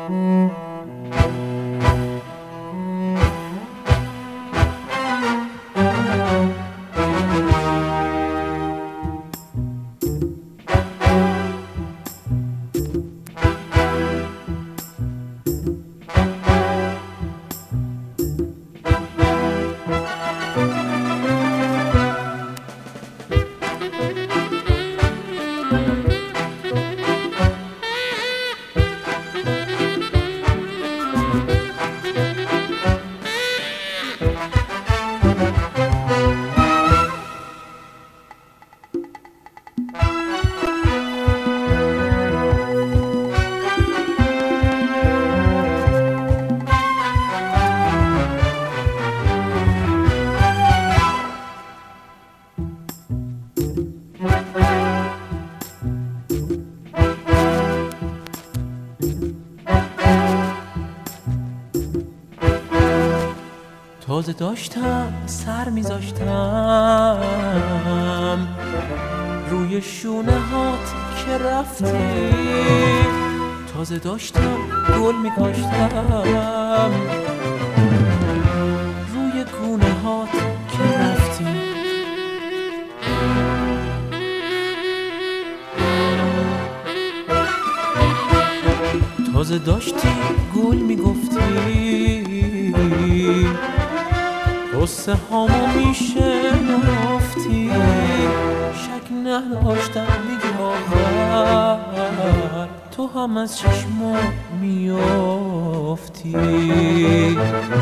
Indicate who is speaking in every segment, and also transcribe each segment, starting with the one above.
Speaker 1: تازه داشتم سر میذاشتم روی شونه هات که رفتی، تازه داشتم گل میکاشتم روی گونه هات که رفتی. تازه داشتی گل میگفتی، قصه هامو میشنفتی، شک نداشتم دیگه آخر تو هم از چشما میافتی.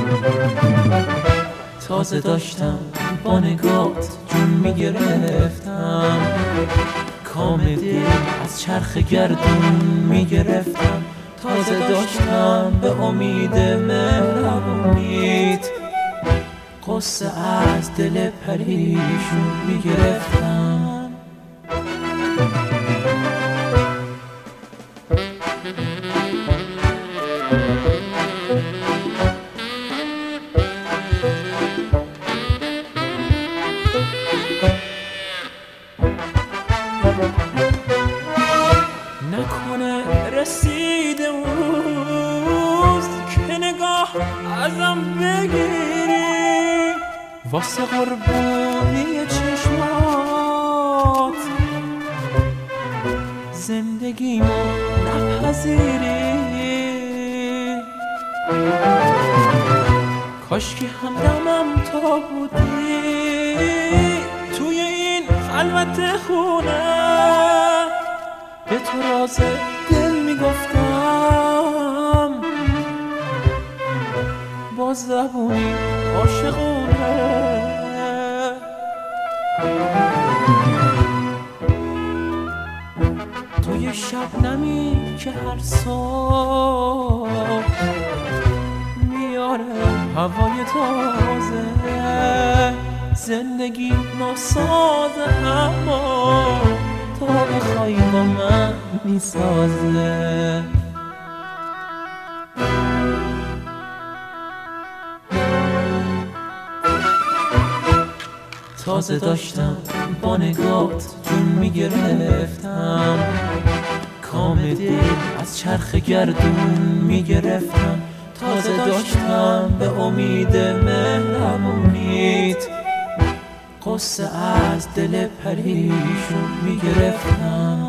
Speaker 1: تازه داشتم با نگات جون میگرفتم، کام دل از چرخ گردون میگرفتم. تازه داشتم به امید مهربونیت قصه از دل پریشون میگرفتم. نکنه رسیده روز که نگاه ازم بگیری، واسه قربونی چشمات زندگیمو نپذیری. کاش که همدمم تو بودی توی این خلوت خونه، به تو راز دل میگفتم با زبونی عاشقونه. توی شبنمی که هر صبح میاره هوای تازه، زندگی ناسازه اما تا بخوای با من میسازه. تازه داشتم با نگات جون میگرفتم، کام دل از چرخ گردون میگرفتم. تازه داشتم به امید مهربونیت قصه از دل پریشون میگرفتم.